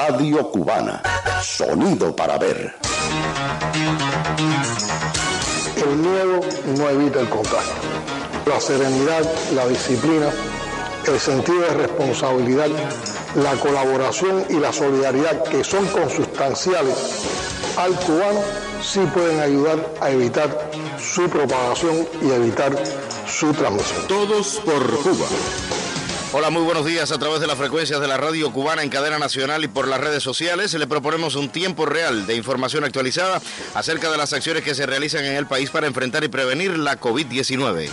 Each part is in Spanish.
Radio Cubana. Sonido para ver. El miedo no evita el contagio. La serenidad, la disciplina, el sentido de responsabilidad, la colaboración y la solidaridad, que son consustanciales al cubano, sí pueden ayudar a evitar su propagación y evitar su transmisión. Todos por Cuba. Hola, muy buenos días. A través de las frecuencias de la radio cubana en cadena nacional y por las redes sociales le proponemos un tiempo real de información actualizada acerca de las acciones que se realizan en el país para enfrentar y prevenir la COVID-19.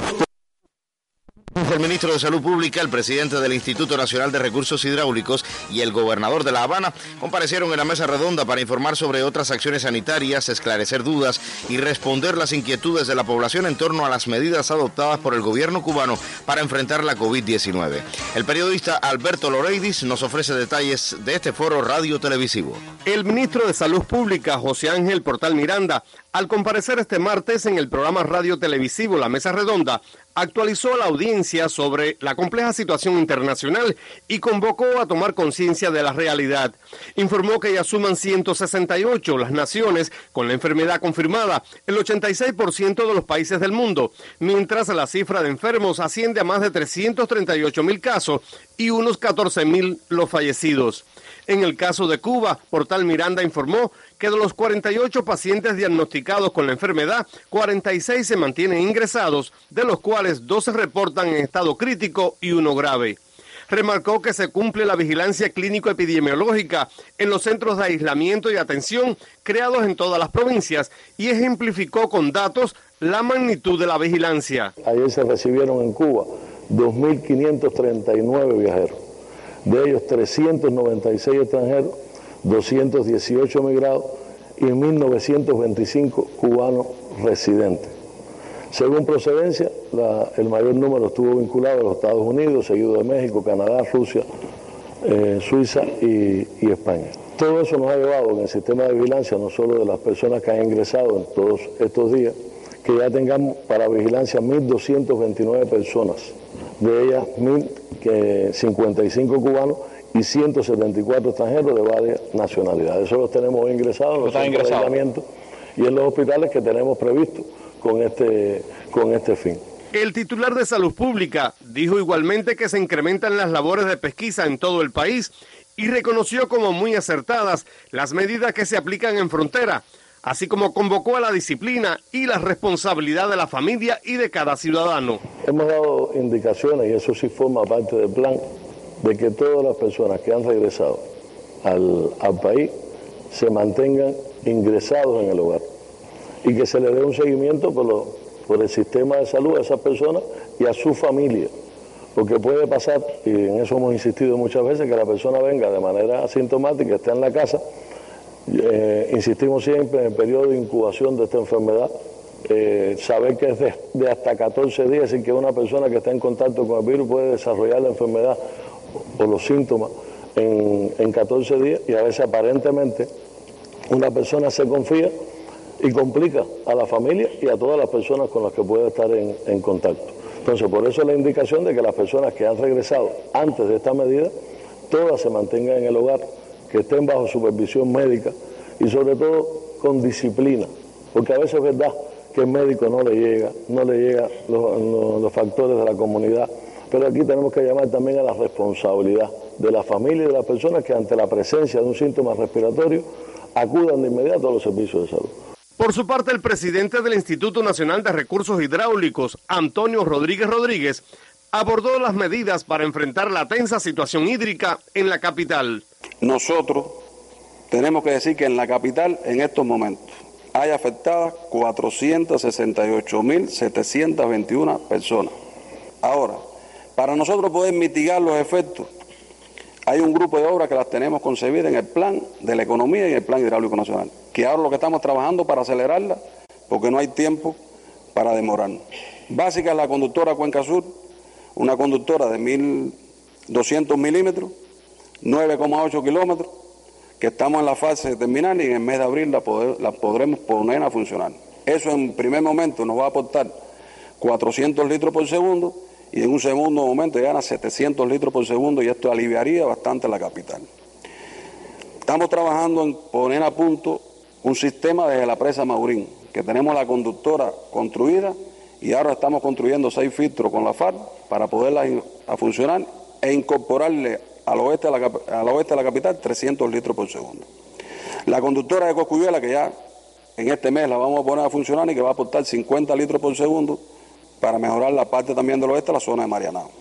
El ministro de Salud Pública, el presidente del Instituto Nacional de Recursos Hidráulicos y el gobernador de La Habana comparecieron en la mesa redonda para informar sobre otras acciones sanitarias, esclarecer dudas y responder las inquietudes de la población en torno a las medidas adoptadas por el gobierno cubano para enfrentar la COVID-19. El periodista Alberto Loreidis nos ofrece detalles de este foro radio-televisivo. El ministro de Salud Pública, José Ángel Portal Miranda, al comparecer este martes en el programa radio-televisivo La Mesa Redonda, actualizó a la audiencia sobre la compleja situación internacional y convocó a tomar conciencia de la realidad. Informó que ya suman 168 las naciones con la enfermedad confirmada, el 86% de los países del mundo, mientras la cifra de enfermos asciende a más de 338.000 casos y unos 14.000 los fallecidos. En el caso de Cuba, Portal Miranda informó que de los 48 pacientes diagnosticados con la enfermedad, 46 se mantienen ingresados, de los cuales 12 reportan en estado crítico y uno grave. Remarcó que se cumple la vigilancia clínico-epidemiológica en los centros de aislamiento y atención creados en todas las provincias y ejemplificó con datos la magnitud de la vigilancia. Ayer se recibieron en Cuba 2.539 viajeros. De ellos 396 extranjeros, 218 emigrados y 1.925 cubanos residentes. Según procedencia, el mayor número estuvo vinculado a los Estados Unidos, seguido de México, Canadá, Rusia, Suiza y España. Todo eso nos ha llevado en el sistema de vigilancia, no solo de las personas que han ingresado en todos estos días, que ya tengamos para vigilancia 1.229 personas, de ellas 1.055 cubanos y 174 extranjeros de varias nacionalidades. Eso los tenemos ingresados en los centros de aislamiento y en los hospitales que tenemos previstos con este fin. El titular de Salud Pública dijo igualmente que se incrementan las labores de pesquisa en todo el país y reconoció como muy acertadas las medidas que se aplican en frontera, así como convocó a la disciplina y la responsabilidad de la familia y de cada ciudadano. Hemos dado indicaciones, y eso sí forma parte del plan, de que todas las personas que han regresado al país se mantengan ingresados en el hogar y que se le dé un seguimiento por el sistema de salud a esas personas y a su familia. Porque puede pasar, y en eso hemos insistido muchas veces, que la persona venga de manera asintomática, esté en la casa. Insistimos siempre en el periodo de incubación de esta enfermedad, saber que es de hasta 14 días, es decir, que una persona que está en contacto con el virus puede desarrollar la enfermedad o los síntomas en 14 días, y a veces aparentemente una persona se confía y complica a la familia y a todas las personas con las que puede estar en contacto. Entonces, por eso la indicación de que las personas que han regresado antes de esta medida, todas se mantengan en el hogar, que estén bajo supervisión médica y sobre todo con disciplina, porque a veces es verdad que el médico no le llega los factores de la comunidad, pero aquí tenemos que llamar también a la responsabilidad de la familia y de las personas que ante la presencia de un síntoma respiratorio acudan de inmediato a los servicios de salud. Por su parte, el presidente del Instituto Nacional de Recursos Hidráulicos, Antonio Rodríguez, abordó las medidas para enfrentar la tensa situación hídrica en la capital. Nosotros tenemos que decir que en la capital, en estos momentos, hay afectadas 468.721 personas. Ahora, para nosotros poder mitigar los efectos, hay un grupo de obras que las tenemos concebidas en el plan de la economía y en el plan hidráulico nacional, que ahora lo que estamos trabajando para acelerarla, porque no hay tiempo para demorarnos. Básica es la conductora Cuenca Sur, una conductora de 1.200 milímetros, 9,8 kilómetros, que estamos en la fase terminal y en el mes de abril la podremos poner a funcionar. Eso en primer momento nos va a aportar 400 litros por segundo y en un segundo momento llegan a 700 litros por segundo y esto aliviaría bastante la capital. Estamos trabajando en poner a punto un sistema desde la presa Maurín, que tenemos la conductora construida y ahora estamos construyendo 6 filtros con la FARC para poderla a funcionar e incorporarle al oeste de la capital 300 litros por segundo. La conductora de Cosculluela, que ya en este mes la vamos a poner a funcionar y que va a aportar 50 litros por segundo para mejorar la parte también del oeste, la zona de Marianao.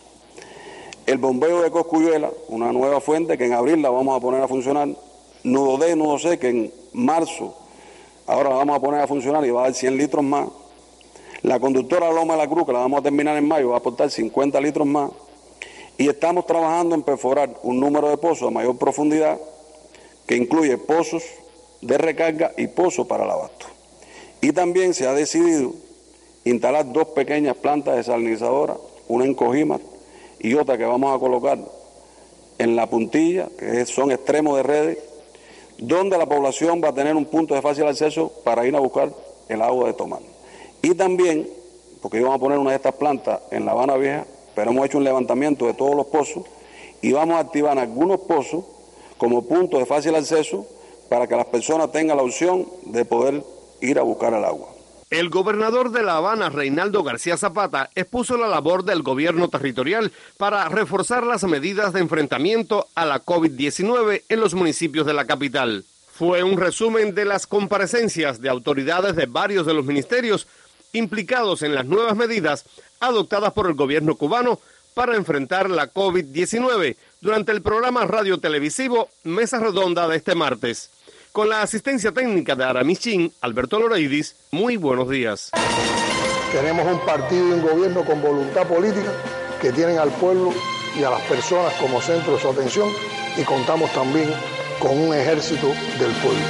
El bombeo de Cosculluela, una nueva fuente que en abril la vamos a poner a funcionar. Nudo D, Nudo C, que en marzo ahora la vamos a poner a funcionar y va a dar 100 litros más. La conductora Loma de la Cruz, que la vamos a terminar en mayo, va a aportar 50 litros más. Y estamos trabajando en perforar un número de pozos a mayor profundidad, que incluye pozos de recarga y pozos para el abasto. Y también se ha decidido instalar 2 pequeñas plantas desalinizadoras, una en Cojímar y otra que vamos a colocar en La Puntilla, que son extremos de redes, donde la población va a tener un punto de fácil acceso para ir a buscar el agua de tomar. Y también, porque íbamos a poner una de estas plantas en La Habana Vieja, pero hemos hecho un levantamiento de todos los pozos y vamos a activar algunos pozos como puntos de fácil acceso para que las personas tengan la opción de poder ir a buscar el agua. El gobernador de La Habana, Reinaldo García Zapata, expuso la labor del gobierno territorial para reforzar las medidas de enfrentamiento a la COVID-19 en los municipios de la capital. Fue un resumen de las comparecencias de autoridades de varios de los ministerios implicados en las nuevas medidas adoptadas por el gobierno cubano para enfrentar la COVID-19 durante el programa radio-televisivo Mesa Redonda de este martes. Con la asistencia técnica de Aramis Chin, Alberto Loreidis, muy buenos días. Tenemos un partido y un gobierno con voluntad política que tienen al pueblo y a las personas como centro de su atención y contamos también con un ejército del pueblo.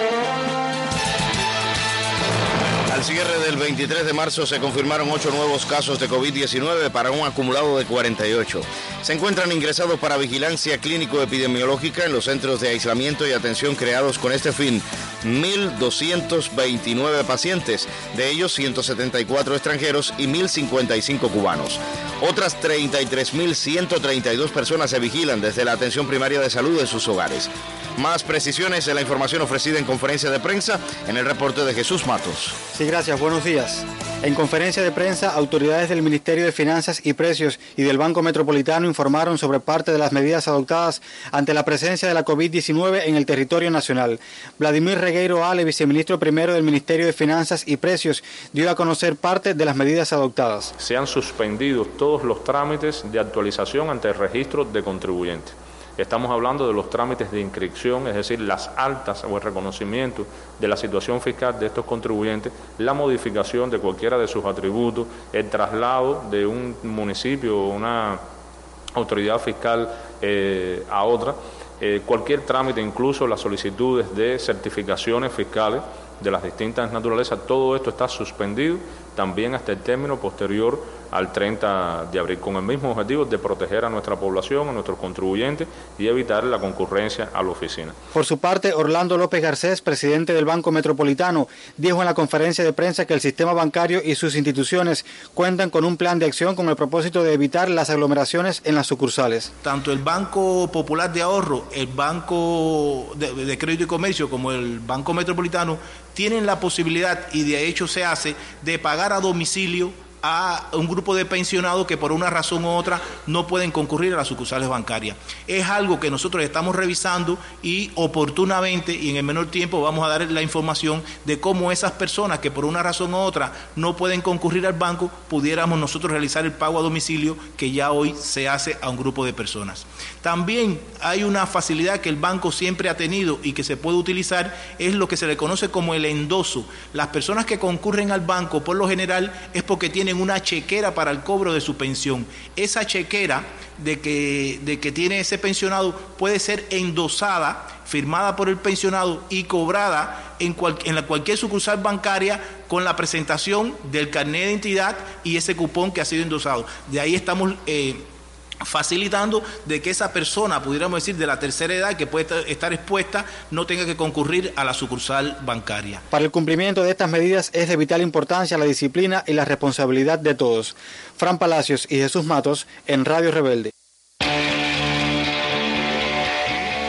Al cierre del 23 de marzo se confirmaron 8 nuevos casos de COVID-19 para un acumulado de 48. Se encuentran ingresados para vigilancia clínico-epidemiológica en los centros de aislamiento y atención creados con este fin 1.229 pacientes, de ellos 174 extranjeros y 1.055 cubanos. Otras 33.132 personas se vigilan desde la atención primaria de salud en sus hogares. Más precisiones en la información ofrecida en conferencia de prensa en el reporte de Jesús Matos. Sí, gracias. Buenos días. En conferencia de prensa, autoridades del Ministerio de Finanzas y Precios y del Banco Metropolitano informaron sobre parte de las medidas adoptadas ante la presencia de la COVID-19 en el territorio nacional. Vladimir Regueiro Ale, viceministro primero del Ministerio de Finanzas y Precios, dio a conocer parte de las medidas adoptadas. Se han suspendido todos los trámites de actualización ante el registro de contribuyentes. Estamos hablando de los trámites de inscripción, es decir, las altas o el reconocimiento de la situación fiscal de estos contribuyentes, la modificación de cualquiera de sus atributos, el traslado de un municipio o una autoridad fiscal a otra, cualquier trámite, incluso las solicitudes de certificaciones fiscales de las distintas naturalezas, todo esto está suspendido también hasta el término posterior al 30 de abril, con el mismo objetivo de proteger a nuestra población, a nuestros contribuyentes y evitar la concurrencia a la oficina. Por su parte, Orlando López Garcés, presidente del Banco Metropolitano, dijo en la conferencia de prensa que el sistema bancario y sus instituciones cuentan con un plan de acción con el propósito de evitar las aglomeraciones en las sucursales. Tanto el Banco Popular de Ahorro, el Banco de Crédito y Comercio como el Banco Metropolitano tienen la posibilidad, y de hecho se hace, de pagar a domicilio a un grupo de pensionados que por una razón u otra no pueden concurrir a las sucursales bancarias. Es algo que nosotros estamos revisando y oportunamente y en el menor tiempo vamos a dar la información de cómo esas personas que por una razón u otra no pueden concurrir al banco, pudiéramos nosotros realizar el pago a domicilio que ya hoy se hace a un grupo de personas. También hay una facilidad que el banco siempre ha tenido y que se puede utilizar, es lo que se le conoce como el endoso. Las personas que concurren al banco por lo general es porque tienen una chequera para el cobro de su pensión. Esa chequera de que tiene ese pensionado puede ser endosada, firmada por el pensionado y cobrada en cualquier sucursal bancaria con la presentación del carnet de identidad y ese cupón que ha sido endosado. De ahí estamos facilitando de que esa persona, pudiéramos decir, de la tercera edad que puede estar expuesta, no tenga que concurrir a la sucursal bancaria. Para el cumplimiento de estas medidas es de vital importancia la disciplina y la responsabilidad de todos. Fran Palacios y Jesús Matos en Radio Rebelde.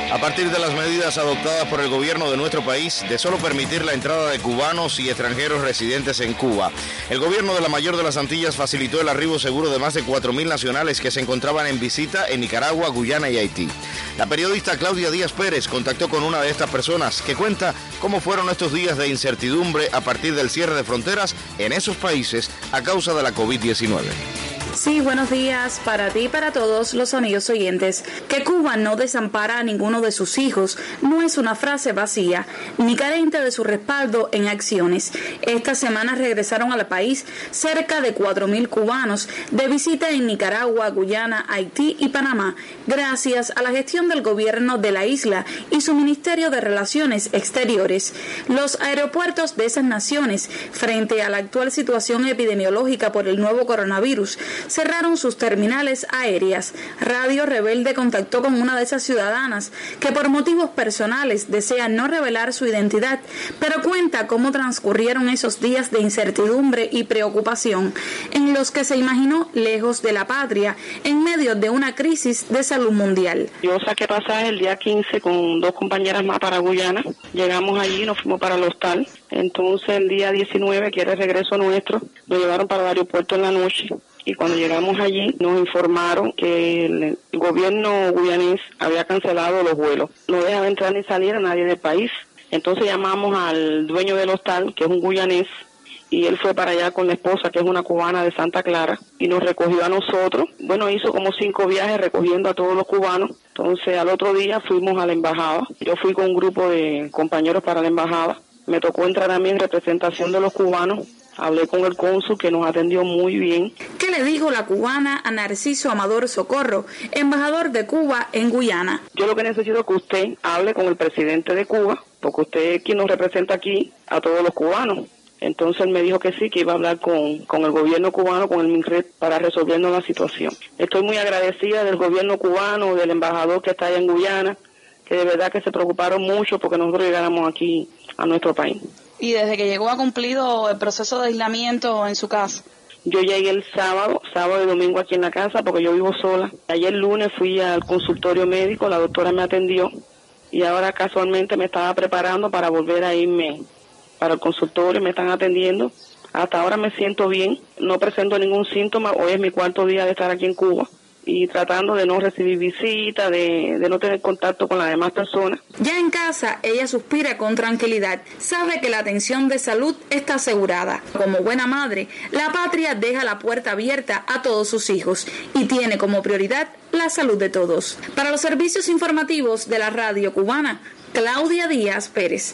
A partir de las medidas adoptadas por el gobierno de nuestro país de solo permitir la entrada de cubanos y extranjeros residentes en Cuba, el gobierno de la mayor de las Antillas facilitó el arribo seguro de más de 4.000 nacionales que se encontraban en visita en Nicaragua, Guyana y Haití. La periodista Claudia Díaz Pérez contactó con una de estas personas que cuenta cómo fueron estos días de incertidumbre a partir del cierre de fronteras en esos países a causa de la COVID-19. Sí, buenos días para ti y para todos los amigos oyentes. Que Cuba no desampara a ninguno de sus hijos no es una frase vacía, ni carente de su respaldo en acciones. Esta semana regresaron al país cerca de 4.000 cubanos de visita en Nicaragua, Guyana, Haití y Panamá, gracias a la gestión del gobierno de la isla y su Ministerio de Relaciones Exteriores. Los aeropuertos de esas naciones, frente a la actual situación epidemiológica por el nuevo coronavirus, cerraron sus terminales aéreas. Radio Rebelde contactó con una de esas ciudadanas que por motivos personales desea no revelar su identidad, pero cuenta cómo transcurrieron esos días de incertidumbre y preocupación, en los que se imaginó lejos de la patria, en medio de una crisis de salud mundial. Yo saqué pasaje el día 15 con 2 compañeras más para Guyana. Llegamos allí, nos fuimos para el hostal. Entonces el día 19, que era el regreso nuestro, nos llevaron para el aeropuerto en la noche. Y cuando llegamos allí nos informaron que el gobierno guyanés había cancelado los vuelos. No dejaba entrar ni salir a nadie del país. Entonces llamamos al dueño del hostal, que es un guyanés, y él fue para allá con la esposa, que es una cubana de Santa Clara, y nos recogió a nosotros. Bueno, hizo como 5 viajes recogiendo a todos los cubanos. Entonces al otro día fuimos a la embajada. Yo fui con un grupo de compañeros para la embajada. Me tocó entrar a mí en representación de los cubanos. Hablé con el cónsul, que nos atendió muy bien. ¿Qué le dijo la cubana a Narciso Amador Socorro, embajador de Cuba en Guyana? Yo lo que necesito es que usted hable con el presidente de Cuba, porque usted es quien nos representa aquí a todos los cubanos. Entonces él me dijo que sí, que iba a hablar con el gobierno cubano, con el MINRED, para resolvernos la situación. Estoy muy agradecida del gobierno cubano, del embajador que está allá en Guyana, que de verdad que se preocuparon mucho porque nosotros llegáramos aquí a nuestro país. ¿Y desde que llegó ha cumplido el proceso de aislamiento en su casa? Yo llegué el sábado y domingo aquí en la casa porque yo vivo sola. Ayer lunes fui al consultorio médico, la doctora me atendió y ahora casualmente me estaba preparando para volver a irme para el consultorio, me están atendiendo. Hasta ahora me siento bien, no presento ningún síntoma, hoy es mi 4º día de estar aquí en Cuba. Y tratando de no recibir visitas, de no tener contacto con las demás personas. Ya en casa, ella suspira con tranquilidad. Sabe que la atención de salud está asegurada. Como buena madre, la patria deja la puerta abierta a todos sus hijos y tiene como prioridad la salud de todos. Para los servicios informativos de la radio cubana, Claudia Díaz Pérez.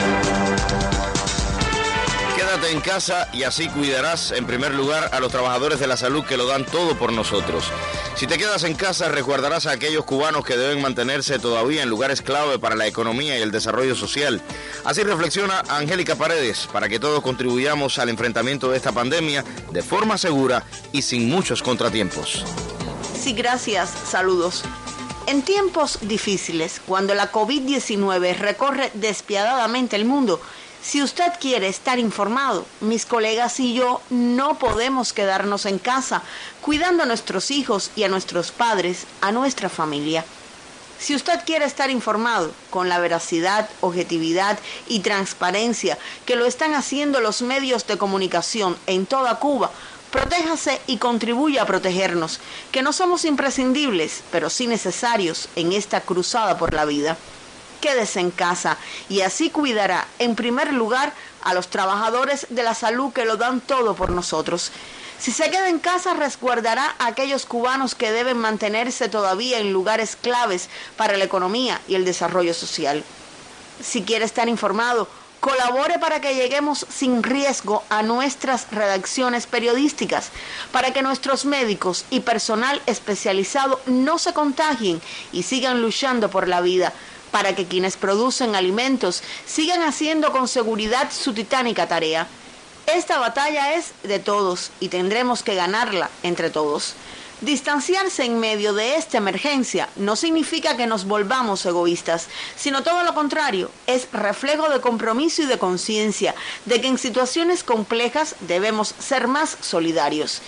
Quédate en casa y así cuidarás en primer lugar a los trabajadores de la salud que lo dan todo por nosotros. Si te quedas en casa, resguardarás a aquellos cubanos que deben mantenerse todavía en lugares clave para la economía y el desarrollo social. Así reflexiona Angélica Paredes, para que todos contribuyamos al enfrentamiento de esta pandemia de forma segura y sin muchos contratiempos. Sí, gracias. Saludos. En tiempos difíciles, cuando la COVID-19 recorre despiadadamente el mundo, si usted quiere estar informado, mis colegas y yo no podemos quedarnos en casa, cuidando a nuestros hijos y a nuestros padres, a nuestra familia. Si usted quiere estar informado con la veracidad, objetividad y transparencia que lo están haciendo los medios de comunicación en toda Cuba, protéjase y contribuya a protegernos, que no somos imprescindibles, pero sí necesarios en esta cruzada por la vida. Quédese en casa y así cuidará en primer lugar a los trabajadores de la salud que lo dan todo por nosotros. Si se queda en casa, resguardará a aquellos cubanos que deben mantenerse todavía en lugares claves para la economía y el desarrollo social. Si quiere estar informado, colabore para que lleguemos sin riesgo a nuestras redacciones periodísticas, para que nuestros médicos y personal especializado no se contagien y sigan luchando por la vida, para que quienes producen alimentos sigan haciendo con seguridad su titánica tarea. Esta batalla es de todos y tendremos que ganarla entre todos. Distanciarse en medio de esta emergencia no significa que nos volvamos egoístas, sino todo lo contrario, es reflejo de compromiso y de conciencia de que en situaciones complejas debemos ser más solidarios.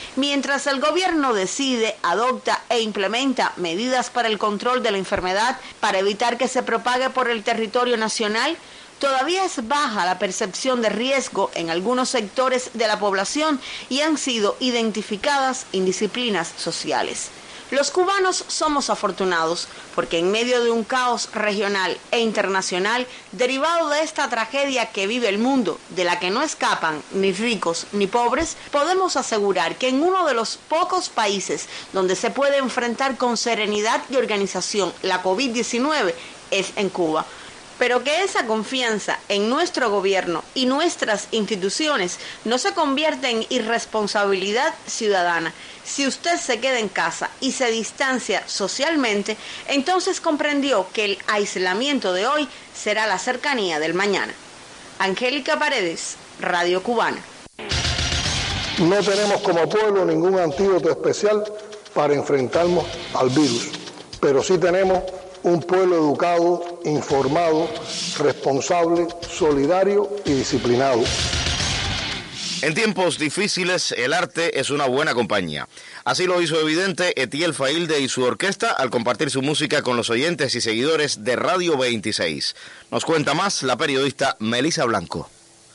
Mientras el gobierno decide, adopta e implementa medidas para el control de la enfermedad para evitar que se propague por el territorio nacional, todavía es baja la percepción de riesgo en algunos sectores de la población y han sido identificadas indisciplinas sociales. Los cubanos somos afortunados porque en medio de un caos regional e internacional derivado de esta tragedia que vive el mundo, de la que no escapan ni ricos ni pobres, podemos asegurar que en uno de los pocos países donde se puede enfrentar con serenidad y organización la COVID-19 es en Cuba. Pero que esa confianza en nuestro gobierno y nuestras instituciones no se convierta en irresponsabilidad ciudadana. Si usted se queda en casa y se distancia socialmente, entonces comprendió que el aislamiento de hoy será la cercanía del mañana. Angélica Paredes, Radio Cubana. No tenemos como pueblo ningún antídoto especial para enfrentarnos al virus, pero sí tenemos un pueblo educado, informado, responsable, solidario y disciplinado. En tiempos difíciles, el arte es una buena compañía. Así lo hizo evidente Etiel Failde y su orquesta al compartir su música con los oyentes y seguidores de Radio 26. Nos cuenta más la periodista Melissa Blanco.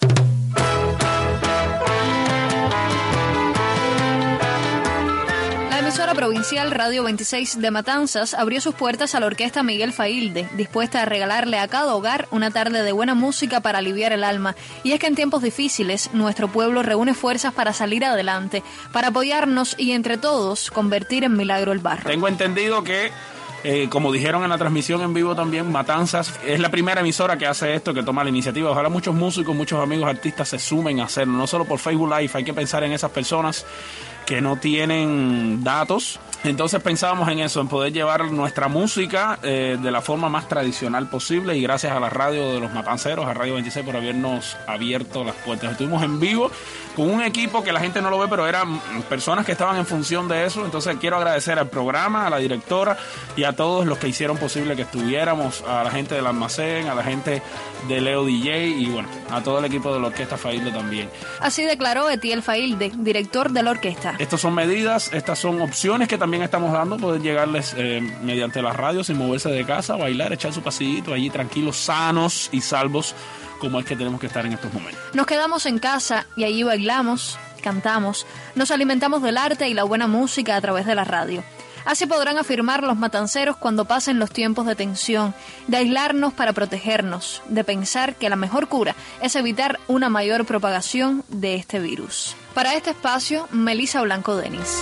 La emisora provincial Radio 26 de Matanzas abrió sus puertas a la orquesta Miguel Failde, dispuesta a regalarle a cada hogar una tarde de buena música para aliviar el alma. Y es que en tiempos difíciles, nuestro pueblo reúne fuerzas para salir adelante, para apoyarnos y entre todos convertir en milagro el barro. Tengo entendido que como dijeron en la transmisión en vivo también, Matanzas es la primera emisora que hace esto, que toma la iniciativa. Ojalá muchos músicos, muchos amigos artistas se sumen a hacerlo, no solo por Facebook Live. Hay que pensar en esas personas que no tienen datos. Entonces pensábamos en eso, en poder llevar nuestra música de la forma más tradicional posible, y gracias a la radio de los Matanceros, a Radio 26, por habernos abierto las puertas. Estuvimos en vivo con un equipo que la gente no lo ve, pero eran personas que estaban en función de eso. Entonces quiero agradecer al programa, a la directora y a todos los que hicieron posible que estuviéramos, a la gente del almacén, a la gente de Leo DJ y bueno, a todo el equipo de la Orquesta Failde también. Así declaró Etiel Failde, director de la orquesta. Estas son medidas, estas son opciones que también estamos dando, poder llegarles mediante la radio sin moverse de casa, bailar, echar su pasillito allí tranquilos, sanos y salvos, como es que tenemos que estar en estos momentos. Nos quedamos en casa y allí bailamos, cantamos, nos alimentamos del arte y la buena música a través de la radio. Así podrán afirmar los matanceros cuando pasen los tiempos de tensión, de aislarnos para protegernos, de pensar que la mejor cura es evitar una mayor propagación de este virus. Para este espacio, Melissa Blanco Denis.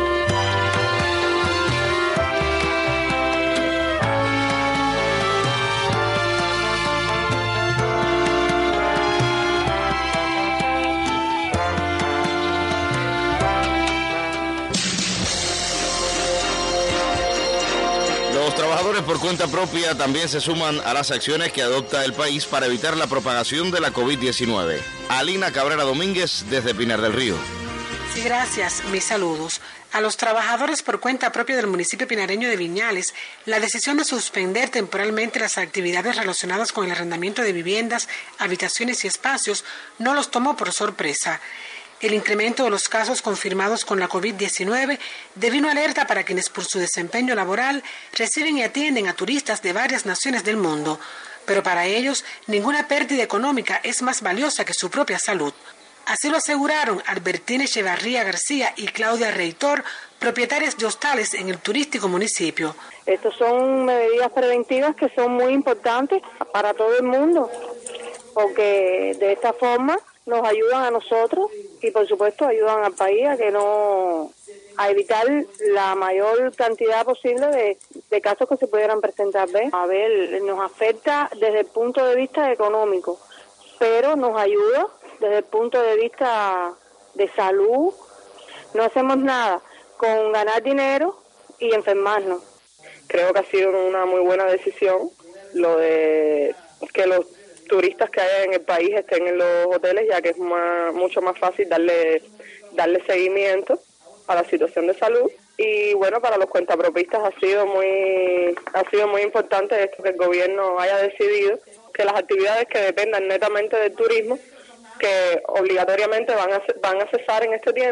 Los trabajadores por cuenta propia también se suman a las acciones que adopta el país para evitar la propagación de la COVID-19. Alina Cabrera Domínguez, desde Pinar del Río. Sí, gracias. Mis saludos. A los trabajadores por cuenta propia del municipio pinareño de Viñales, la decisión de suspender temporalmente las actividades relacionadas con el arrendamiento de viviendas, habitaciones y espacios no los tomó por sorpresa. El incremento de los casos confirmados con la COVID-19 devino alerta para quienes por su desempeño laboral reciben y atienden a turistas de varias naciones del mundo. Pero para ellos, ninguna pérdida económica es más valiosa que su propia salud. Así lo aseguraron Albertina Echevarría García y Claudia Reitor, propietarias de hostales en el turístico municipio. Estas son medidas preventivas que son muy importantes para todo el mundo, porque de esta forma nos ayudan a nosotros y por supuesto ayudan al país a evitar la mayor cantidad posible de casos que se pudieran presentar. A ver, nos afecta desde el punto de vista económico, pero nos ayuda desde el punto de vista de salud. No hacemos nada con ganar dinero y enfermarnos. Creo que ha sido una muy buena decisión lo de que los turistas que hay en el país estén en los hoteles, ya que es mucho más fácil darle seguimiento a la situación de salud. Y bueno, para los cuentapropistas ha sido muy importante esto, que el gobierno haya decidido que las actividades que dependan netamente del turismo, que obligatoriamente van a cesar en este tiempo,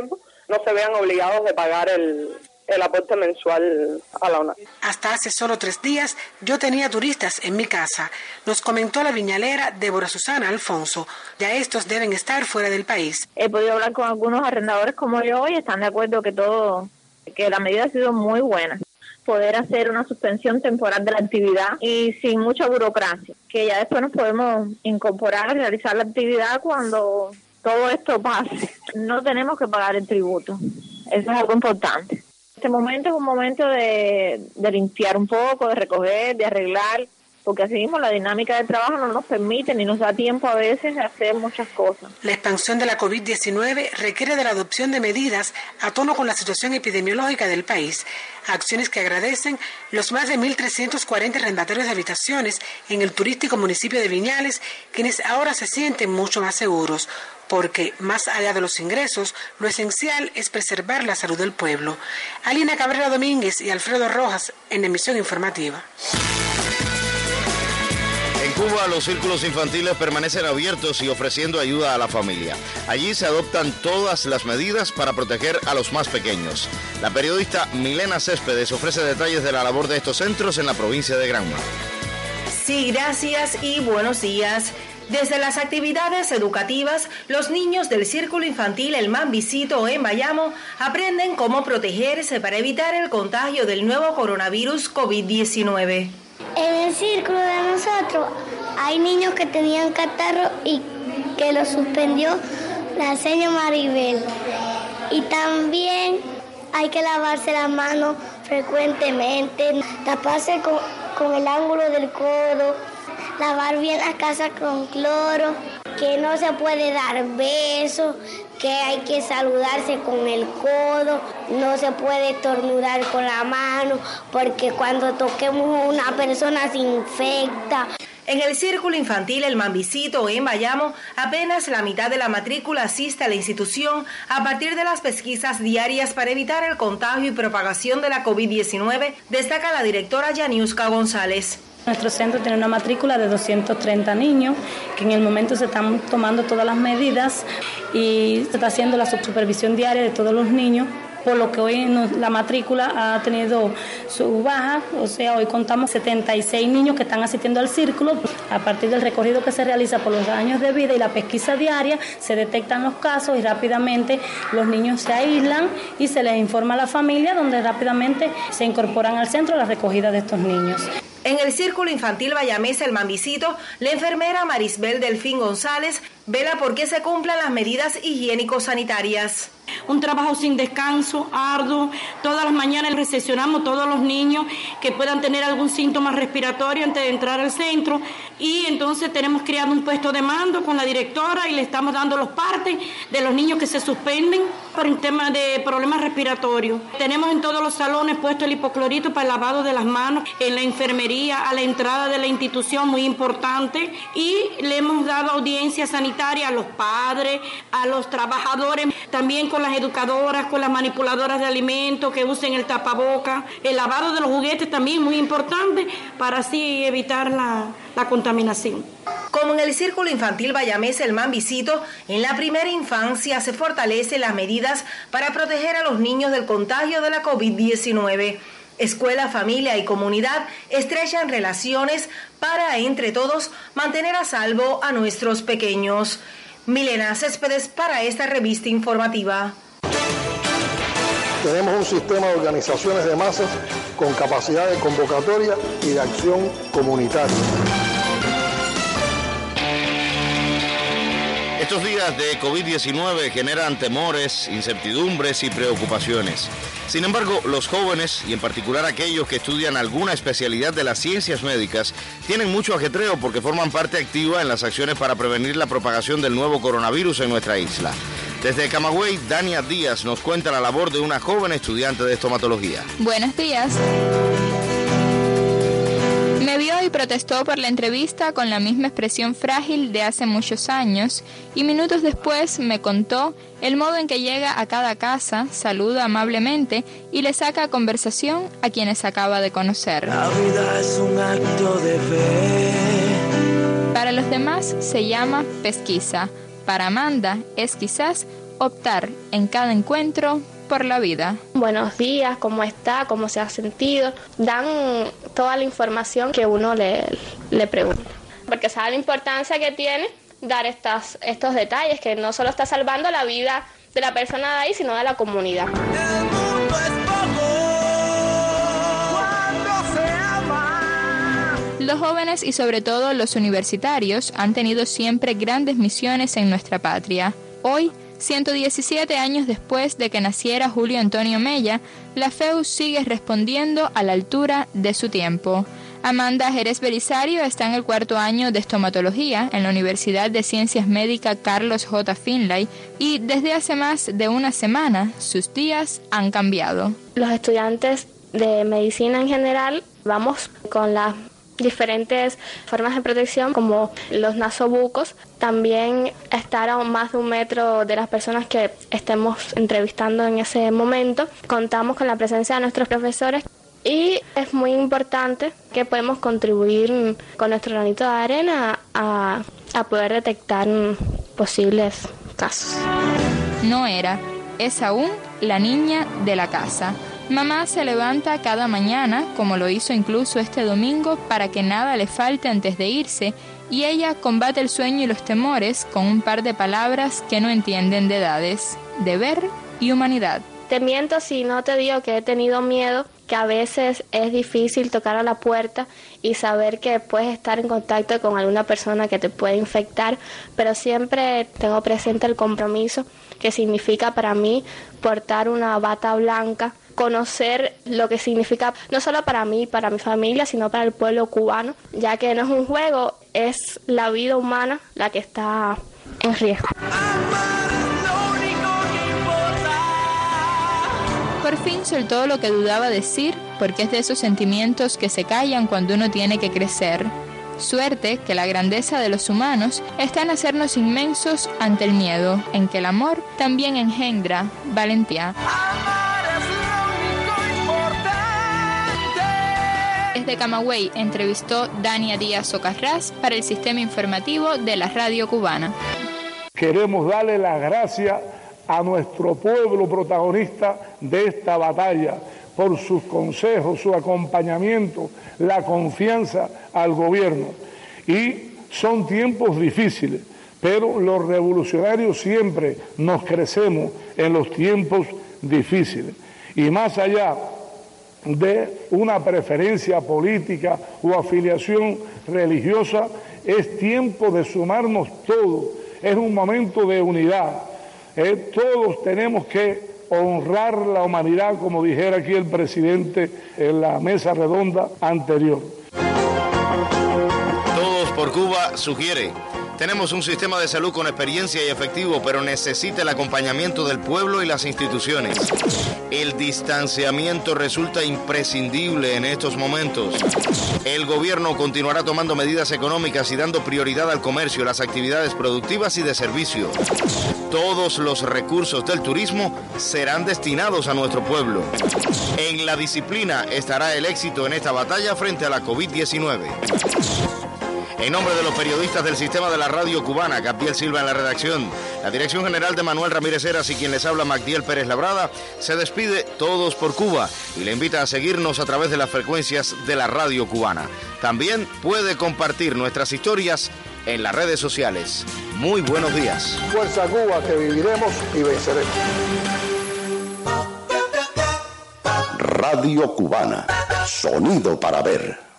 no se vean obligados de pagar el aporte mensual a la UNAR. Hasta hace solo 3 días yo tenía turistas en mi casa, nos comentó la viñalera Débora Susana Alfonso. Ya estos deben estar fuera del país. He podido hablar con algunos arrendadores como yo y están de acuerdo que la medida ha sido muy buena. Poder hacer una suspensión temporal de la actividad y sin mucha burocracia, que ya después nos podemos incorporar a realizar la actividad cuando todo esto pase. No tenemos que pagar el tributo, eso es algo importante. Este momento es un momento de limpiar un poco, de recoger, de arreglar, porque así mismo la dinámica del trabajo no nos permite ni nos da tiempo a veces de hacer muchas cosas. La expansión de la COVID-19 requiere de la adopción de medidas a tono con la situación epidemiológica del país, acciones que agradecen los más de 1.340 arrendatarios de habitaciones en el turístico municipio de Viñales, quienes ahora se sienten mucho más seguros, porque más allá de los ingresos, lo esencial es preservar la salud del pueblo. Alina Cabrera Domínguez y Alfredo Rojas en Emisión Informativa. En Cuba, los círculos infantiles permanecen abiertos y ofreciendo ayuda a la familia. Allí se adoptan todas las medidas para proteger a los más pequeños. La periodista Milena Céspedes ofrece detalles de la labor de estos centros en la provincia de Granma. Sí, gracias y buenos días. Desde las actividades educativas, los niños del Círculo Infantil El Mambisito en Bayamo aprenden cómo protegerse para evitar el contagio del nuevo coronavirus COVID-19. En el círculo de nosotros hay niños que tenían catarro y que lo suspendió la señora Maribel. Y también hay que lavarse las manos frecuentemente, taparse con el ángulo del codo, lavar bien la casa con cloro, que no se puede dar besos, que hay que saludarse con el codo, no se puede estornudar con la mano, porque cuando toquemos a una persona se infecta. En el Círculo Infantil El Mambisito en Bayamo, apenas la mitad de la matrícula asiste a la institución a partir de las pesquisas diarias para evitar el contagio y propagación de la COVID-19, destaca la directora Yaniuska González. Nuestro centro tiene una matrícula de 230 niños, que en el momento se están tomando todas las medidas y se está haciendo la supervisión diaria de todos los niños, por lo que hoy la matrícula ha tenido su baja, o sea, hoy contamos 76 niños que están asistiendo al círculo. A partir del recorrido que se realiza por los años de vida y la pesquisa diaria, se detectan los casos y rápidamente los niños se aíslan y se les informa a la familia, donde rápidamente se incorporan al centro a la recogida de estos niños. En el Círculo Infantil Bayamés El Mambisito, la enfermera Marisbel Delfín González vela por que se cumplan las medidas higiénico-sanitarias. Un trabajo sin descanso, arduo. Todas las mañanas recepcionamos todos los niños que puedan tener algún síntoma respiratorio antes de entrar al centro, y entonces tenemos creado un puesto de mando con la directora y le estamos dando los partes de los niños que se suspenden por un tema de problemas respiratorios. Tenemos en todos los salones puesto el hipoclorito para el lavado de las manos, en la enfermería, a la entrada de la institución, muy importante, y le hemos dado audiencia sanitaria a los padres, a los trabajadores, también con las educadoras, con las manipuladoras de alimentos, que usen el tapaboca, el lavado de los juguetes también muy importante para así evitar la contaminación. Como en el Círculo Infantil Bayamés El Mambisito, en la primera infancia se fortalecen las medidas para proteger a los niños del contagio de la COVID-19. Escuela, familia y comunidad estrechan relaciones para, entre todos, mantener a salvo a nuestros pequeños. Milena Céspedes para esta revista informativa. Tenemos un sistema de organizaciones de masas con capacidad de convocatoria y de acción comunitaria. Estos días de COVID-19 generan temores, incertidumbres y preocupaciones. Sin embargo, los jóvenes, y en particular aquellos que estudian alguna especialidad de las ciencias médicas, tienen mucho ajetreo porque forman parte activa en las acciones para prevenir la propagación del nuevo coronavirus en nuestra isla. Desde Camagüey, Dania Díaz nos cuenta la labor de una joven estudiante de estomatología. Buenos días. Me vio y protestó por la entrevista con la misma expresión frágil de hace muchos años, y minutos después me contó el modo en que llega a cada casa, saluda amablemente y le saca conversación a quienes acaba de conocer. La vida es un acto de fe. Para los demás se llama pesquisa. Para Amanda es quizás optar en cada encuentro por la vida. Buenos días, ¿cómo está? ¿Cómo se ha sentido? Dan toda la información que uno le pregunta. Porque sabe la importancia que tiene dar estos detalles, que no solo está salvando la vida de la persona de ahí, sino de la comunidad. Los jóvenes y sobre todo los universitarios han tenido siempre grandes misiones en nuestra patria. Hoy, 117 años después de que naciera Julio Antonio Mella, la FEU sigue respondiendo a la altura de su tiempo. Amanda Jerez Belisario está en el 4º año de estomatología en la Universidad de Ciencias Médicas Carlos J. Finlay y desde hace más de una semana sus días han cambiado. Los estudiantes de medicina en general vamos con las diferentes formas de protección como los nasobucos, también estar a más de 1 metro de las personas que estemos entrevistando en ese momento. Contamos con la presencia de nuestros profesores y es muy importante que podemos contribuir con nuestro granito de arena a poder detectar posibles casos. No es aún la niña de la casa. Mamá se levanta cada mañana, como lo hizo incluso este domingo, para que nada le falte antes de irse, y ella combate el sueño y los temores con un par de palabras que no entienden de edades: deber y humanidad. Te miento si no te digo que he tenido miedo, que a veces es difícil tocar a la puerta y saber que puedes estar en contacto con alguna persona que te puede infectar, pero siempre tengo presente el compromiso que significa para mí portar una bata blanca, conocer lo que significa no solo para mí, para mi familia, sino para el pueblo cubano, ya que no es un juego, es la vida humana la que está en riesgo. Por fin soltó lo que dudaba decir, porque es de esos sentimientos que se callan cuando uno tiene que crecer. Suerte que la grandeza de los humanos está en hacernos inmensos ante el miedo, en que el amor también engendra valentía. Desde Camagüey entrevistó Dania Díaz Socarrás para el Sistema Informativo de la Radio Cubana. Queremos darle las gracias a nuestro pueblo protagonista de esta batalla por sus consejos, su acompañamiento, la confianza al gobierno. Y son tiempos difíciles, pero los revolucionarios siempre nos crecemos en los tiempos difíciles. Y más allá de una preferencia política o afiliación religiosa, es tiempo de sumarnos todos, es un momento de unidad. Todos tenemos que honrar la humanidad, como dijera aquí el presidente en la mesa redonda anterior. Todos por Cuba sugiere: tenemos un sistema de salud con experiencia y efectivo, pero necesita el acompañamiento del pueblo y las instituciones. El distanciamiento resulta imprescindible en estos momentos. El gobierno continuará tomando medidas económicas y dando prioridad al comercio, las actividades productivas y de servicio. Todos los recursos del turismo serán destinados a nuestro pueblo. En la disciplina estará el éxito en esta batalla frente a la COVID-19. En nombre de los periodistas del Sistema de la Radio Cubana, Gabriel Silva en la redacción, la dirección general de Manuel Ramírez Heras y quien les habla, Magdiel Pérez Labrada, se despide Todos por Cuba y le invita a seguirnos a través de las frecuencias de la Radio Cubana. También puede compartir nuestras historias en las redes sociales. Muy buenos días. Fuerza Cuba, que viviremos y venceremos. Radio Cubana, sonido para ver.